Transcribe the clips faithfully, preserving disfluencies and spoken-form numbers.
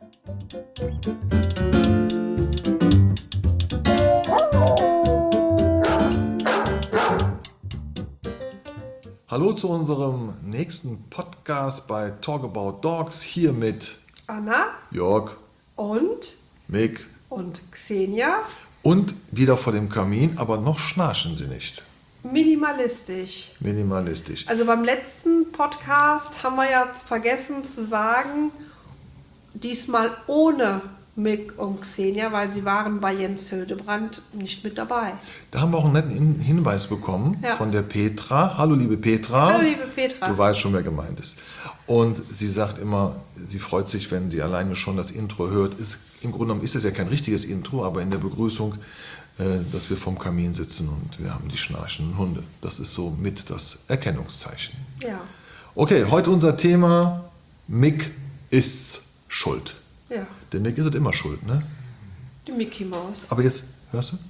Hallo zu unserem nächsten Podcast bei Talk About Dogs, hier mit Anna, Jörg, und Mick und Xenia. Und wieder vor dem Kamin, aber noch schnarchen sie nicht. Minimalistisch. Minimalistisch. Also beim letzten Podcast haben wir ja vergessen zu sagen, diesmal ohne Mick und Xenia, weil sie waren bei Jens Hildebrand nicht mit dabei. Da haben wir auch einen netten Hinweis bekommen Ja. von der Petra. Hallo liebe Petra. Hallo liebe Petra. Du weißt schon, wer gemeint ist. Und sie sagt immer, sie freut sich, wenn sie alleine schon das Intro hört. Ist, im Grunde genommen ist es ja kein richtiges Intro, aber in der Begrüßung, äh, dass wir vorm Kamin sitzen und wir haben die schnarchenden Hunde. Das ist so mit das Erkennungszeichen. Ja. Okay, heute unser Thema: Mick ist schuld. Ja. Der Mick ist halt immer schuld, ne? Die Mickey Maus. Aber jetzt, hörst du?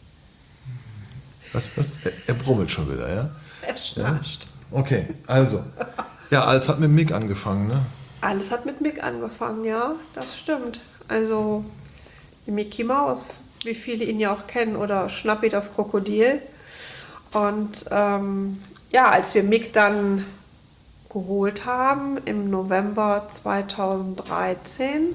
Was, was? Er, er brummelt schon wieder, ja? Er schnarcht. Okay, also. Ja, alles hat mit Mick angefangen, ne? Alles hat mit Mick angefangen, ja, das stimmt. Also die Mickey Maus, wie viele ihn ja auch kennen, oder Schnappi das Krokodil. Und ähm, ja, als wir Mick dann geholt haben im November zweitausenddreizehn,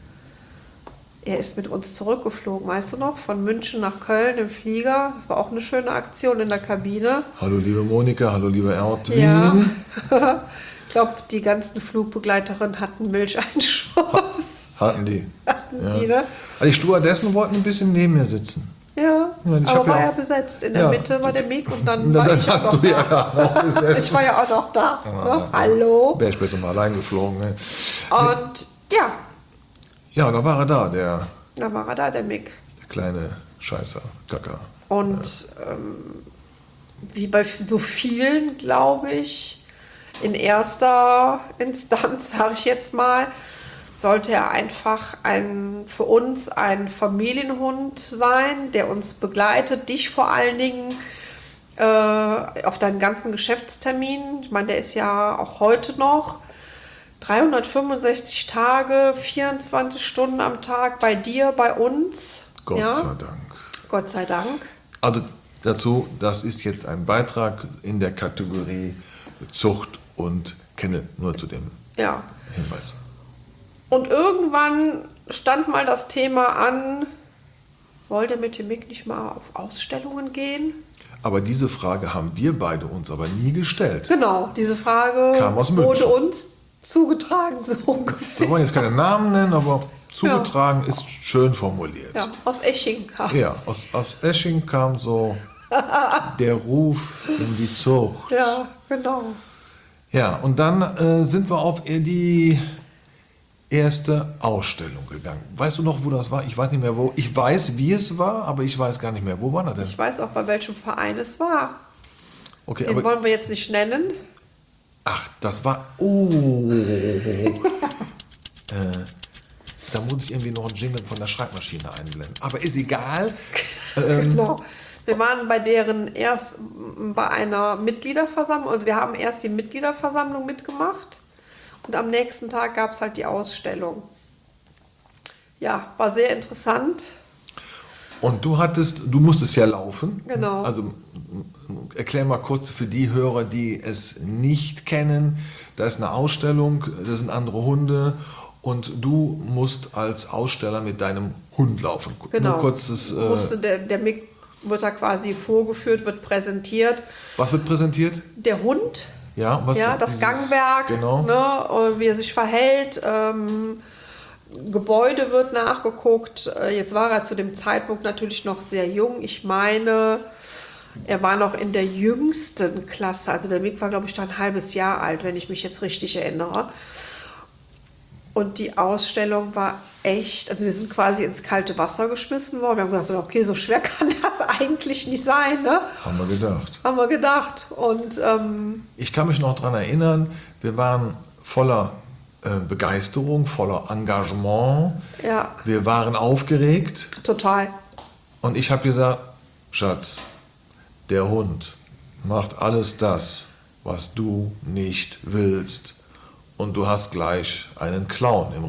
er ist mit uns zurückgeflogen, weißt du noch, von München nach Köln im Flieger. Das war auch eine schöne Aktion in der Kabine. Hallo liebe Monika, hallo liebe Erdwin. Ja. Ich glaube, die ganzen Flugbegleiterinnen hatten Milcheinschuss. Hatten die. Hatten Ja. die, ne? Also die Stewardess wollten ein bisschen neben mir sitzen. Ja, Ja, ich hab aber war ja ja auch- besetzt. In der Ja. Mitte war der Mick und dann Na, war dann ich hast auch du noch ja da. auch besessen. Ich war ja auch noch da. Ne? Hallo. Wäre ich besser mal allein geflogen. Ne? Und ja, Ja, da war er da, der, da war er da, der Mick. der kleine Scheißer, Kacker. Und ähm, wie bei so vielen, glaube ich, in erster Instanz, sage ich jetzt mal, sollte er einfach ein, für uns ein Familienhund sein, der uns begleitet, dich vor allen Dingen äh, auf deinen ganzen Geschäftsterminen. Ich meine, der ist ja auch heute noch dreihundertfünfundsechzig Tage, vierundzwanzig Stunden am Tag bei dir, bei uns. Gott ja? sei Dank. Gott sei Dank. Also dazu, das ist jetzt ein Beitrag in der Kategorie Zucht und Kennel, nur zu dem Ja. Hinweis. Und irgendwann stand mal das Thema an, wollte mit dem Mick nicht mal auf Ausstellungen gehen? Aber diese Frage haben wir beide uns aber nie gestellt. Genau, diese Frage Kam aus wurde München. uns zugetragen, so Wir ungefähr. wollen jetzt keine Namen nennen, aber zugetragen ist schön formuliert. Ja, aus Esching kam. Ja, aus, aus Esching kam so der Ruf in die Zucht. Ja, genau. Ja, und dann äh, sind wir auf die erste Ausstellung gegangen. Weißt du noch, wo das war? Ich weiß nicht mehr, wo. Ich weiß, wie es war, aber ich weiß gar nicht mehr. Wo war das denn? Ich weiß auch, bei welchem Verein es war. Okay, Den aber wollen wir jetzt nicht nennen. ach, das war. Oh. äh, da muss ich irgendwie noch einen Jingle von der Schreibmaschine einblenden. Aber ist egal. Genau. Wir waren bei deren erst bei einer Mitgliederversammlung, also wir haben erst die Mitgliederversammlung mitgemacht und am nächsten Tag gab es halt die Ausstellung. Ja, war sehr interessant. Und du hattest, du musstest ja laufen. Genau. Also m- m- erklär mal kurz für die Hörer, die es nicht kennen. Da ist eine Ausstellung, da sind andere Hunde und du musst als Aussteller mit deinem Hund laufen. Genau. Nur kurzes, äh, Musste der, der Mick wird da quasi vorgeführt, wird präsentiert. was wird präsentiert? Der Hund, Ja, was ja, das dieses- Gangwerk, Genau. ne, wie er sich verhält. Ähm, Gebäude wird nachgeguckt. Äh, Jetzt war er zu dem Zeitpunkt natürlich noch sehr jung. Ich meine, er war noch in der jüngsten Klasse. Also der Mick war, glaube ich, da ein halbes Jahr alt, wenn ich mich jetzt richtig erinnere. Und die Ausstellung war echt, also wir sind quasi ins kalte Wasser geschmissen worden. Wir haben gesagt, okay, so schwer kann das eigentlich nicht sein, ne? Haben wir gedacht. Haben wir gedacht. Und ähm, Ich kann mich noch daran erinnern, wir waren voller äh, Begeisterung, voller Engagement. ja, Wir waren aufgeregt. total. Und ich habe gesagt, Schatz, der Hund macht alles das, was du nicht willst. Und du hast gleich einen Clown im Ring.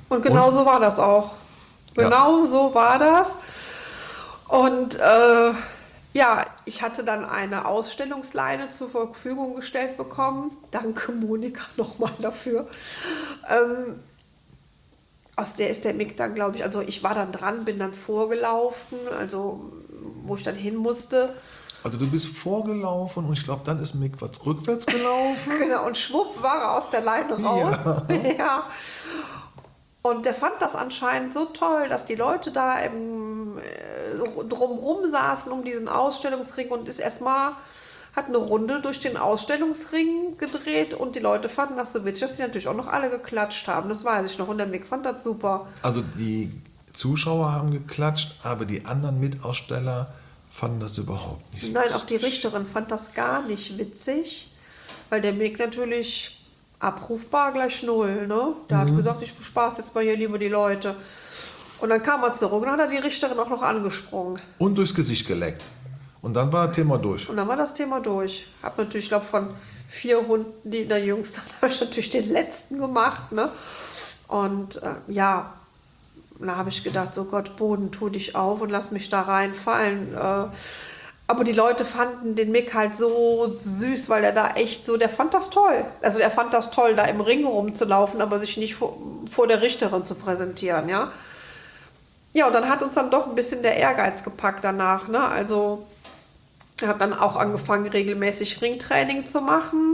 Und genau Und? so war das auch. Genau Ja. so war das. Und äh, ja, ich hatte dann eine Ausstellungsleine zur Verfügung gestellt bekommen. Danke Monika nochmal dafür. Ähm, aus der ist der Mick dann, glaube ich, also ich war dann dran, bin dann vorgelaufen, also wo ich dann hin musste. Also du bist vorgelaufen und ich glaube, dann ist Mick was rückwärts gelaufen. Genau, und schwupp war er aus der Leine raus. Ja. Ja. Und der fand das anscheinend so toll, dass die Leute da im, äh, drumrum saßen um diesen Ausstellungsring und ist erstmal, hat eine Runde durch den Ausstellungsring gedreht und die Leute fanden das so witzig, dass sie natürlich auch noch alle geklatscht haben. Das weiß ich noch. Und der Mick fand das super. Also die Zuschauer haben geklatscht, aber die anderen Mitaussteller fanden das überhaupt nicht. Nein, auch die Richterin fand das gar nicht witzig, weil der Mick natürlich abrufbar gleich null, ne? Der hat gesagt, ich bespaß jetzt mal hier lieber die Leute. Und dann kam er zurück und dann hat er die Richterin auch noch angesprungen. Und durchs Gesicht geleckt. Und dann war das Thema durch. Und dann war das Thema durch. Hab natürlich, ich glaube, von vier Hunden, die in der Jüngsten, habe ich natürlich den letzten gemacht, ne? Und äh, ja, da habe ich gedacht, so Gott, Boden, tu dich auf und lass mich da reinfallen. Äh, aber die Leute fanden den Mick halt so süß, weil er da echt so, der fand das toll. Also er fand das toll, da im Ring rumzulaufen, aber sich nicht vor, vor der Richterin zu präsentieren, ja. Ja, und dann hat uns dann doch ein bisschen der Ehrgeiz gepackt danach, ne? Also er hat dann auch angefangen, regelmäßig Ringtraining zu machen.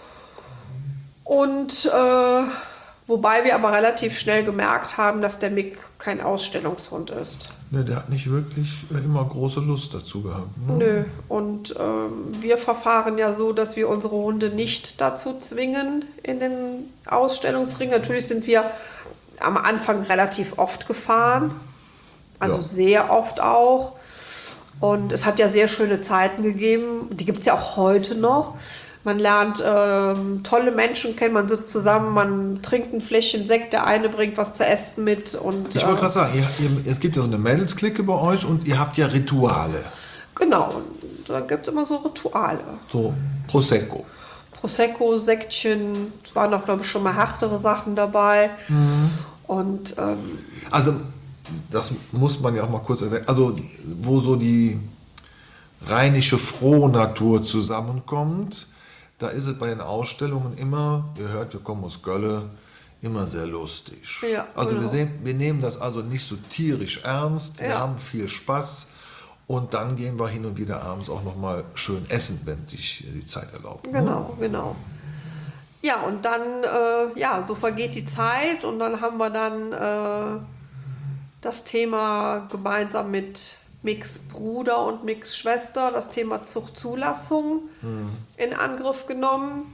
Und äh, wobei wir aber relativ schnell gemerkt haben, dass der Mick kein Ausstellungshund ist. Ne, der hat nicht wirklich immer große Lust dazu gehabt. Ne? Nö. Und ähm, wir verfahren ja so, dass wir unsere Hunde nicht dazu zwingen in den Ausstellungsring. Natürlich sind wir am Anfang relativ oft gefahren. Also Ja. sehr oft auch. Und es hat ja sehr schöne Zeiten gegeben. Die gibt es ja auch heute noch. Man lernt ähm, tolle Menschen kennen, man sitzt zusammen, man trinkt ein Fläschchen Sekt, der eine bringt was zu essen mit. Und, Ich wollte äh, gerade sagen, ihr, ihr, es gibt ja so eine Mädelsklicke bei euch und ihr habt ja Rituale. Genau, und da gibt es immer so Rituale. So Prosecco. Prosecco, Sektchen, es waren auch, glaube ich, schon mal härtere Sachen dabei. Und ähm, Also das muss man ja auch mal kurz erwähnen. Also wo so die rheinische Frohnatur zusammenkommt, da ist es bei den Ausstellungen immer, ihr hört, wir kommen aus Gölle, immer sehr lustig. Ja, also genau. wir, sehen, wir nehmen das also nicht so tierisch ernst, wir Ja. haben viel Spaß und dann gehen wir hin und wieder abends auch noch mal schön essen, wenn sich die Zeit erlaubt. Genau, genau. Ja, und dann, äh, ja, so vergeht die Zeit und dann haben wir dann äh, das Thema gemeinsam mit Micks Bruder und Micks Schwester, das Thema Zuchtzulassung Mhm. in Angriff genommen.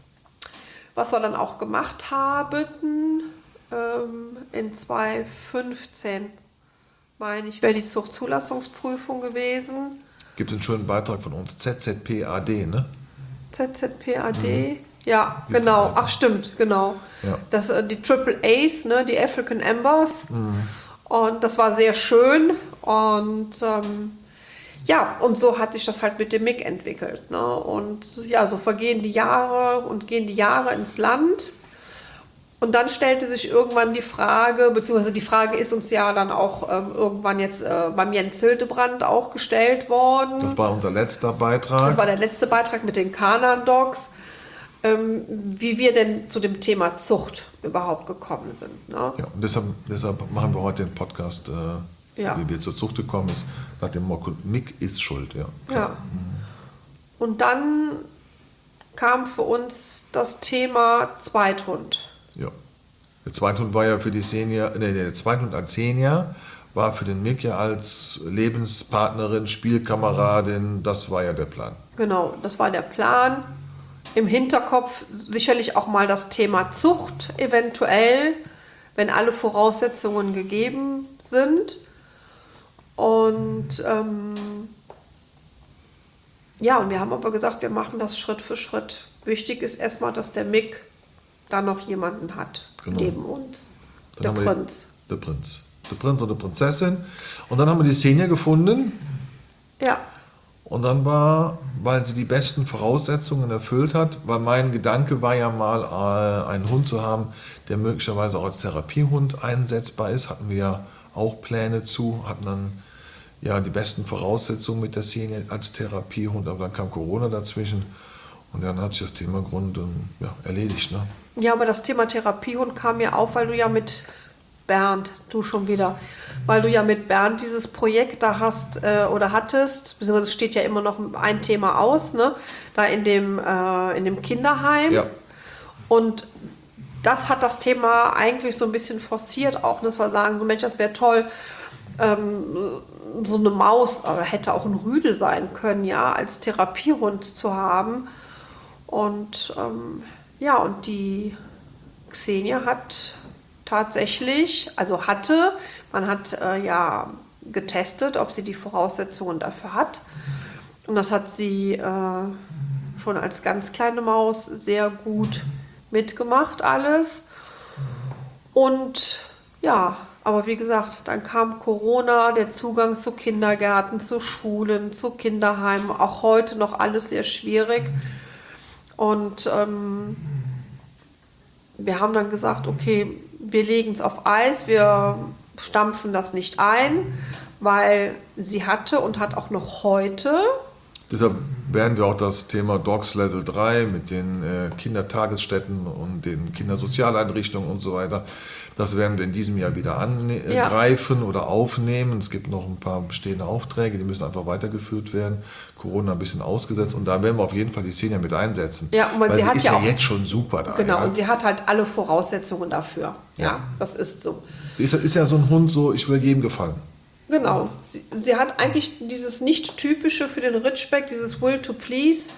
Was wir dann auch gemacht haben, ähm, in zweitausendfünfzehn, meine ich, wäre die Zuchtzulassungsprüfung gewesen. Gibt einen schönen Beitrag von uns, Z Z P A D, ne? Z Z P A D, ja, Gibt's genau. einfach. Ach, stimmt, genau. Ja. Das, äh, die Triple A's, ne, die African Ambers. Und das war sehr schön. Und ähm, ja, und so hat sich das halt mit dem Mick entwickelt. Ne? Und ja, so vergehen die Jahre und gehen die Jahre ins Land. Und dann stellte sich irgendwann die Frage, beziehungsweise die Frage ist uns ja dann auch ähm, irgendwann jetzt äh, beim Jens Hildebrand auch gestellt worden. Das war unser letzter Das Beitrag. war der letzte Beitrag mit den Canaan Dogs, ähm, wie wir denn zu dem Thema Zucht überhaupt gekommen sind. Ne? Ja, und deshalb, deshalb machen wir heute den Podcast, äh, Ja. wie wir zur Zucht gekommen ist, nach dem Motto, Mick ist schuld. Ja. Ja. Und dann kam für uns das Thema Zweithund. Ja. Der Zweithund war ja für die Senior, nee, der Zweithund als Senior war für den Mick ja als Lebenspartnerin, Spielkameradin, das war ja der Plan. Genau, das war der Plan. Im Hinterkopf sicherlich auch mal das Thema Zucht, eventuell, wenn alle Voraussetzungen gegeben sind. Und ähm, ja, und wir haben aber gesagt, wir machen das Schritt für Schritt. Wichtig ist erstmal, dass der Mick da noch jemanden hat, Genau. neben uns. Dann Der haben wir Prinz. Die, der Prinz. Der Prinz und die Prinzessin. Und dann haben wir die Senior gefunden. Ja, Und dann war, weil sie die besten Voraussetzungen erfüllt hat, weil mein Gedanke war ja mal, äh, einen Hund zu haben, der möglicherweise auch als Therapiehund einsetzbar ist. Hatten wir ja auch Pläne zu, hatten dann ja die besten Voraussetzungen mit der Xenia als Therapiehund, aber dann kam Corona dazwischen und dann hat sich das Thema im Grunde ja, erledigt. Ne? Ja, aber das Thema Therapiehund kam ja auf, weil du ja mit Bernd, du schon wieder, weil du ja mit Bernd dieses Projekt da hast äh, oder hattest, beziehungsweise es steht ja immer noch ein Thema aus, ne? Da in dem, äh, in dem Kinderheim. Ja. Und das hat das Thema eigentlich so ein bisschen forciert auch, dass wir sagen, so Mensch, das wäre toll, ähm, so eine Maus, aber hätte auch ein Rüde sein können, ja, als Therapiehund zu haben. Und ähm, ja, und die Xenia hat tatsächlich, also hatte, man hat äh, ja getestet, ob sie die Voraussetzungen dafür hat. Und das hat sie äh, schon als ganz kleine Maus sehr gut mitgemacht alles. Und ja, aber wie gesagt, dann kam Corona, der Zugang zu Kindergärten, zu Schulen, zu Kinderheimen, auch heute noch alles sehr schwierig. Und ähm, wir haben dann gesagt, okay, wir legen es auf Eis, wir stampfen das nicht ein, weil sie hatte und hat auch noch heute. Deshalb werden wir auch das Thema Dogs Level drei mit den äh, Kindertagesstätten und den Kindersozialeinrichtungen und so weiter, das werden wir in diesem Jahr wieder angreifen ja. oder aufnehmen. Es gibt noch ein paar bestehende Aufträge, die müssen einfach weitergeführt werden. Corona ein bisschen ausgesetzt und da werden wir auf jeden Fall die Xenia mit einsetzen. Ja, und weil sie, sie hat ist ja, ja auch, jetzt schon super da. Genau, ja. und sie hat halt alle Voraussetzungen dafür. Ja, ja. das ist so. Ist, ist ja so ein Hund so, ich will jedem gefallen. Genau. Sie, sie hat eigentlich dieses nicht typische für den Ritschbeck, dieses Will to Please.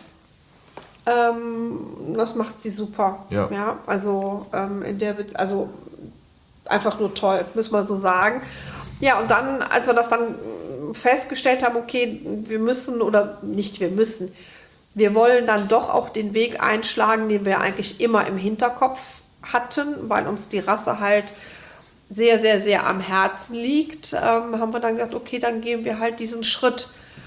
Ähm, das macht sie super. Ja. Ja, also ähm, in der, also einfach nur toll, müssen wir so sagen. Ja, und dann, als wir das dann festgestellt haben, okay, wir müssen oder nicht wir müssen, wir wollen dann doch auch den Weg einschlagen, den wir eigentlich immer im Hinterkopf hatten, weil uns die Rasse halt sehr, sehr, sehr am Herzen liegt, ähm, haben wir dann gesagt, okay, dann gehen wir halt diesen Schritt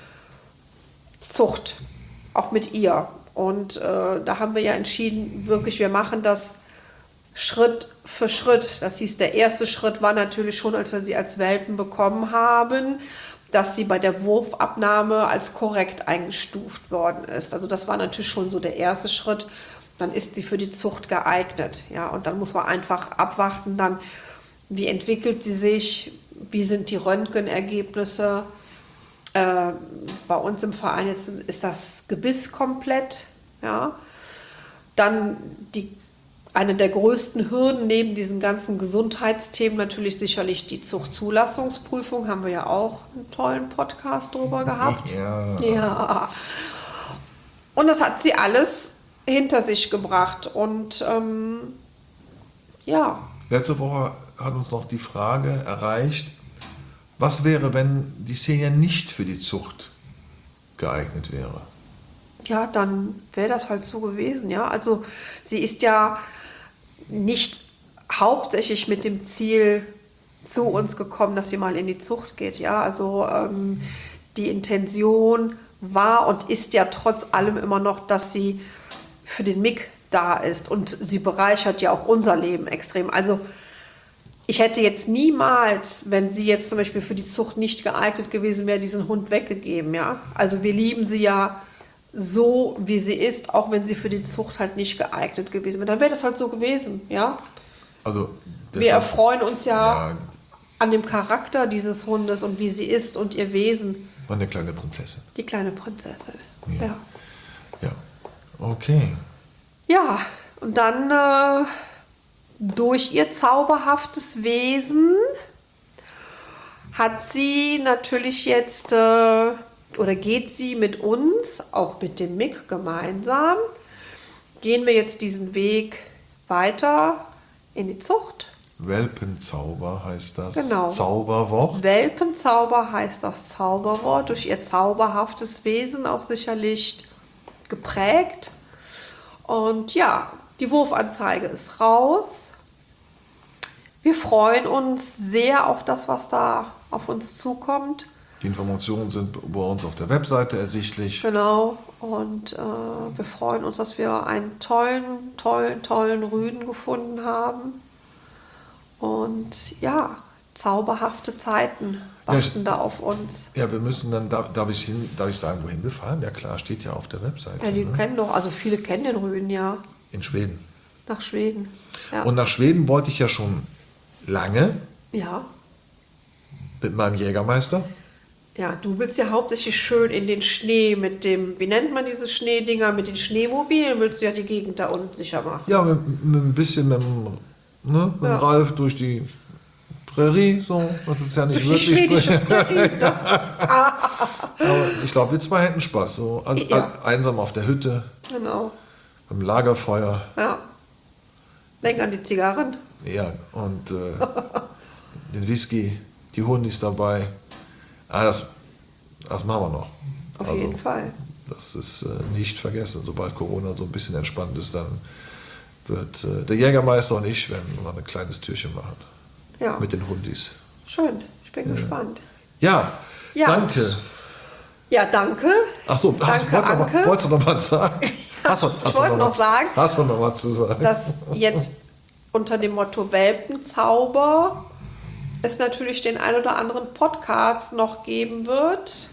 Zucht, auch mit ihr. Und äh, da haben wir ja entschieden, wirklich, wir machen das Schritt für Schritt. Das hieß, der erste Schritt war natürlich schon, als wir sie als Welpen bekommen haben, dass sie bei der Wurfabnahme als korrekt eingestuft worden ist. Also das war natürlich schon so der erste Schritt. Dann ist sie für die Zucht geeignet. Ja, und dann muss man einfach abwarten, dann, wie entwickelt sie sich, wie sind die Röntgenergebnisse. Äh, bei uns im Verein jetzt ist das Gebiss komplett. Ja. Dann die Eine der größten Hürden neben diesen ganzen Gesundheitsthemen natürlich sicherlich die Zuchtzulassungsprüfung. Haben wir ja auch einen tollen Podcast drüber gehabt. Ja. Ja. Und das hat sie alles hinter sich gebracht. Und ähm, ja. Letzte Woche hat uns noch die Frage erreicht, was wäre, wenn die Xenia nicht für die Zucht geeignet wäre? Ja, dann wäre das halt so gewesen. Ja, also sie ist ja nicht hauptsächlich mit dem Ziel zu uns gekommen, dass sie mal in die Zucht geht. Ja, also ähm, die Intention war und ist ja trotz allem immer noch, dass sie für den Mick da ist und sie bereichert ja auch unser Leben extrem. Also ich hätte jetzt niemals, wenn sie jetzt zum Beispiel für die Zucht nicht geeignet gewesen wäre, diesen Hund weggegeben. Ja, also wir lieben sie ja so, wie sie ist, auch wenn sie für die Zucht halt nicht geeignet gewesen wäre. Dann wäre das halt so gewesen, ja. Also wir erfreuen uns ja, ja an dem Charakter dieses Hundes und wie sie ist und ihr Wesen. War eine kleine Prinzessin. Die kleine Prinzessin, ja. Ja, ja. Okay. Ja, und dann äh, durch ihr zauberhaftes Wesen hat sie natürlich jetzt... Äh, oder geht sie mit uns, auch mit dem Mick gemeinsam, gehen wir jetzt diesen Weg weiter in die Zucht. Welpenzauber heißt das Genau. Zauberwort. Welpenzauber heißt das Zauberwort, durch ihr zauberhaftes Wesen auch sicherlich geprägt. Und ja, die Wurfanzeige ist raus. Wir freuen uns sehr auf das, was da auf uns zukommt. Die Informationen sind bei uns auf der Webseite ersichtlich. Genau. Und äh, wir freuen uns, dass wir einen tollen, tollen, tollen Rüden gefunden haben. Und ja, zauberhafte Zeiten warten Ja, da auf uns. Ja, wir müssen dann, darf, darf, ich hin, darf ich sagen, wohin wir fahren? Ja klar, steht ja auf der Webseite. Ja, die ne? kennen doch, also viele kennen den Rüden ja. In Schweden. Nach Schweden. Ja. Und nach Schweden wollte ich ja schon lange ja. mit meinem Jägermeister. Ja, du willst ja hauptsächlich schön in den Schnee mit dem, wie nennt man diese Schneedinger, mit den Schneemobilen, willst du ja die Gegend da unten sicher machen. Ja, mit, mit ein bisschen mit dem, ne, mit Ja. dem Ralf durch die Prärie, so, das ist ja nicht Durch die wirklich. schwedische Prärie. Aber ich glaube, wir zwei hätten Spaß. So, also, Ja. einsam auf der Hütte, Genau, beim Lagerfeuer. ja. Denk an die Zigarren. Ja, und äh, den Whisky, die Hundis dabei. Ah, das, das machen wir noch. Auf Also, jeden Fall. Das ist äh, nicht vergessen. Sobald Corona so ein bisschen entspannt ist, dann wird äh, der Jägermeister und ich werden mal ein kleines Türchen machen. Ja, Mit den Hundis. schön. Ich bin gespannt. Ja, Ja. danke. Ja, danke. Ach so, hast, Danke, wolltest, du noch, Anke. wolltest du noch was sagen? Hast du, hast du wollte noch was, sagen, Hast du noch was zu sagen? Dass jetzt unter dem Motto Welpenzauber es natürlich den ein oder anderen Podcast noch geben wird,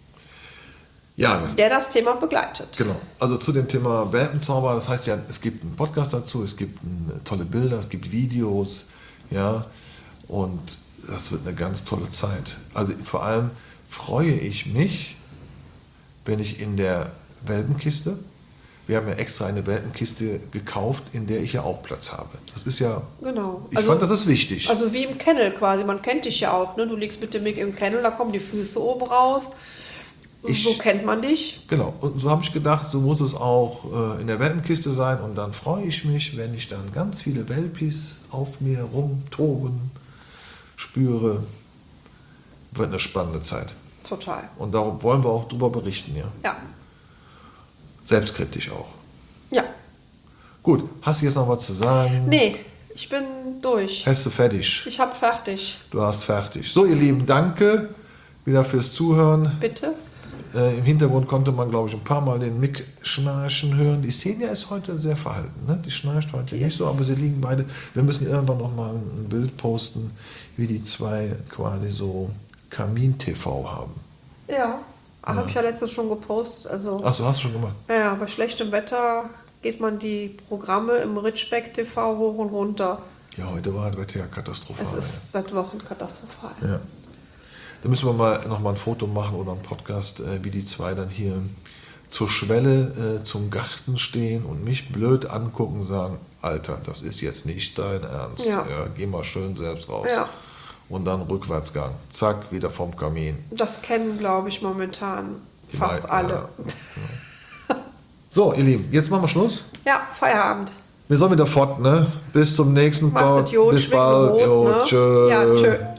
Ja, der das Thema begleitet. genau. Also zu dem Thema Welpenzauber, das heißt ja, es gibt einen Podcast dazu, es gibt äh, tolle Bilder, es gibt Videos, ja, und das wird eine ganz tolle Zeit. Also vor allem freue ich mich, wenn ich in der Welpenkiste, wir haben ja extra eine Welpenkiste gekauft, in der ich ja auch Platz habe. Das ist ja, Genau. ich fand, das ist wichtig. Also wie im Kennel quasi, man kennt dich ja auch, ne? Du liegst mit dem Mick im Kennel, da kommen die Füße oben raus. Ich- so kennt man dich. Genau, und so habe ich gedacht, so muss es auch äh, in der Welpenkiste sein. Und dann freue ich mich, wenn ich dann ganz viele Welpis auf mir rumtoben spüre. Wird eine spannende Zeit. Total. Und da wollen wir auch drüber berichten, ja. Ja. Selbstkritisch auch. Ja. Gut, hast du jetzt noch was zu sagen? Nee, ich bin durch. Hast du fertig? Ich hab fertig. Du hast fertig. So, ihr Lieben, danke wieder fürs Zuhören. Bitte? Äh, Im Hintergrund konnte man, glaube ich, ein paar Mal den Mick schnarchen hören. Die Xenia ist heute sehr verhalten. Ne? Die schnarcht heute Die nicht so, aber sie liegen beide. Wir müssen irgendwann noch mal ein Bild posten, wie die zwei quasi so Kamin-T V haben. Ja. Habe ich ja letztens schon gepostet. Also, Achso, hast du schon gemacht? ja, ja, bei schlechtem Wetter geht man die Programme im Ritschbeck T V hoch und runter. Ja, heute war das Wetter ja katastrophal. Es ist seit Wochen katastrophal. Ja. Ja. Da müssen wir mal noch mal ein Foto machen oder einen Podcast, äh, wie die zwei dann hier zur Schwelle äh, zum Garten stehen und mich blöd angucken und sagen, Alter, das ist jetzt nicht dein Ernst. Ja. Geh mal schön selbst raus. Ja. Und dann Rückwärtsgang. Zack, wieder vom Kamin. Das kennen, glaube ich, momentan Die fast mei- alle. So, ihr Lieben, jetzt machen wir Schluss. Ja, Feierabend. Wir sollen wieder fort, ne? Bis zum nächsten Macht Pod. es gut, Bis schwingt bald. rot, Jo, ne? tschö. Ja, tschö.